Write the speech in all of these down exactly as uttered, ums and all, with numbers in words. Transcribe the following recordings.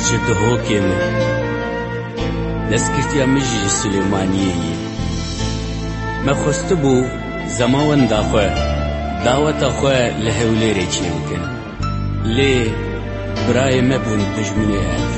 جدهوكي من دستکرتیا مجی سلیمانیه ما خستبو زمان داخوه دعوت خواه لحولی ریچی بکن لی برای مبون دجمنی هف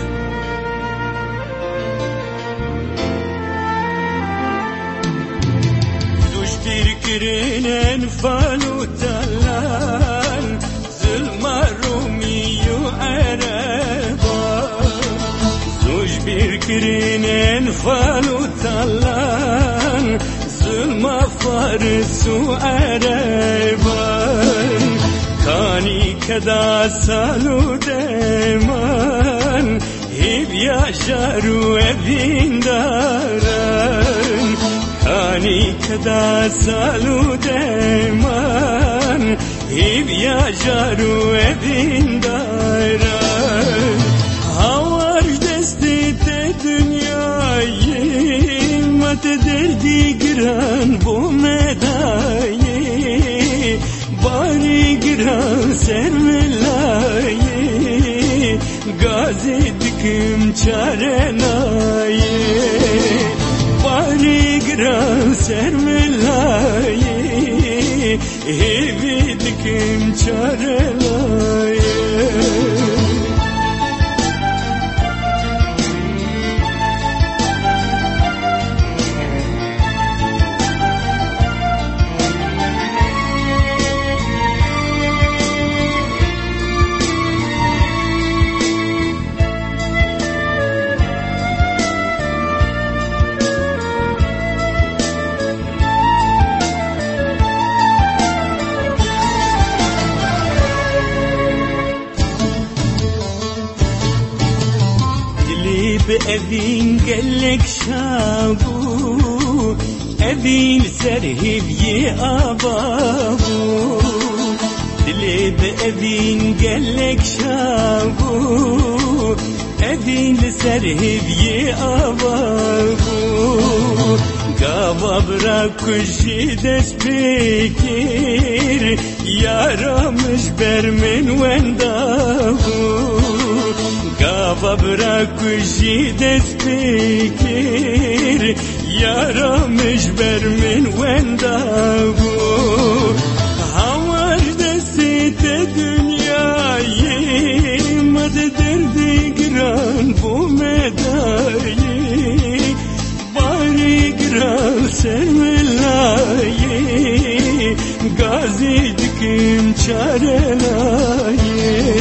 زوج bir kirinen falu talan zulma rumiyu araba زوج bir kirinen falu talan zulma farsu araba kani kada salu deman hib yaşaru evindaran kani kada salu deman hib yaşaru evindaran havar destite dünyayı mate derdi giran bu medayi bari giran servelayı gazi dikim çarenayi bari giran servelayı evi dikim çarenayi evin gelek şabu evin serhivye ababu dili be evin gelek şabu evin serhivye ababu gava bırakışı despikir yaramış bermin vendabu gava bırakışı despikir yaramış bermin vendabu havar desite dünyayı mad derdi giran bu medayi bari giran servelayı gazi dikim çarelayı